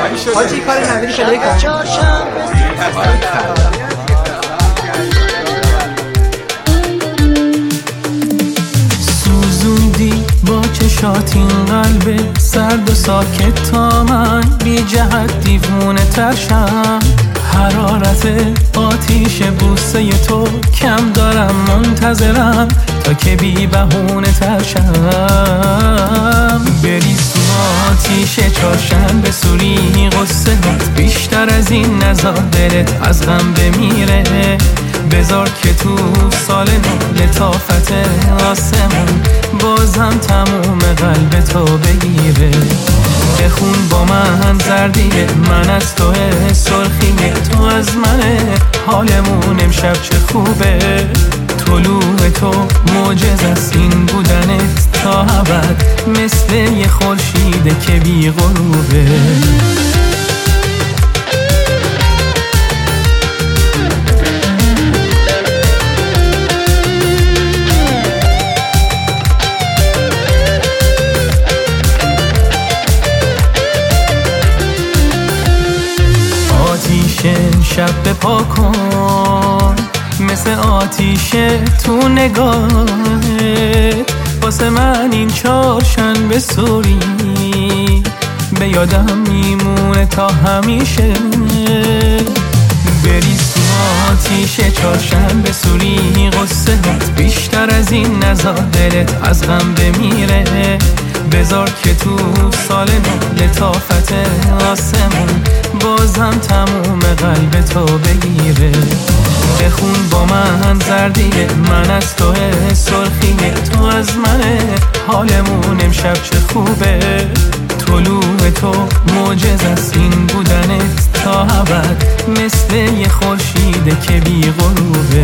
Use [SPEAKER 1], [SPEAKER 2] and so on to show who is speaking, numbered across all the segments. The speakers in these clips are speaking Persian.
[SPEAKER 1] حاجی کار نویدی پیدا کن.
[SPEAKER 2] سوزوندی با چشات این قلب سرد و ساکت تا من بی جهت دیوونه ترشم. حرارت آتیش بوسه تو کم دارم، منتظرم تا که بی بهونه ترشم. بریز تو آتیش چهارشنبه سوری، قصه بیشتر از این نزار دلت از غم بمیره. بذار که تو سال نو لطافت آسمون بازم تموم قلب تو بگیره. بخون با من زردی من از تو، سرخی تو از منه، حالمون امشب چه خوبه. طلوع تو معجز است این بودنت تا ابد، مثل یه خورشیده که بی غروبه. شب بپا کن مثل آتیش تو نگاهت، واسه من این چهارشنبه سوری به یادم میمونه تا همیشه. بریز تو آتیش چهارشنبه سوری، قصه بیشتر از این نزار دلت از غم بمیره. بذار که تو سال نو لطافت آسمون بازم تموم قلب تو بگیره. بخون با من زردی من از تو، سرخی تو از منه، حالمون امشب چه خوبه. طلوع تو معجز است این بودنت تا ابد، مثل یه خورشیده که بی غروبه.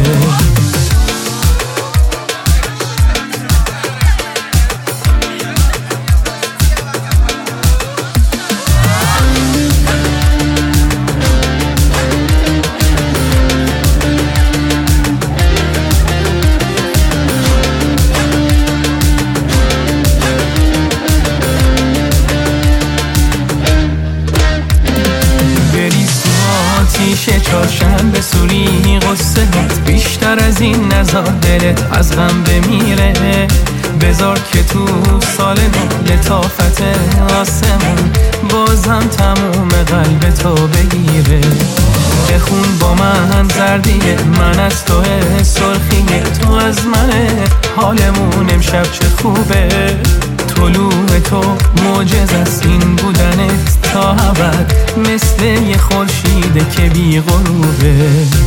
[SPEAKER 2] چهارشنبه سوری، قصه بیشتر از این نزار دلت از غم بمیره. بذار که تو سال نو لطافت آسمون بازم تموم قلب تو بگیره. بخون با من زردی من از تو، سرخی تو از منه، حالمون امشب چه خوبه. طلوع تو معجز است این بودنت تا ابد، مثل یه خورشیده که بی غروبه.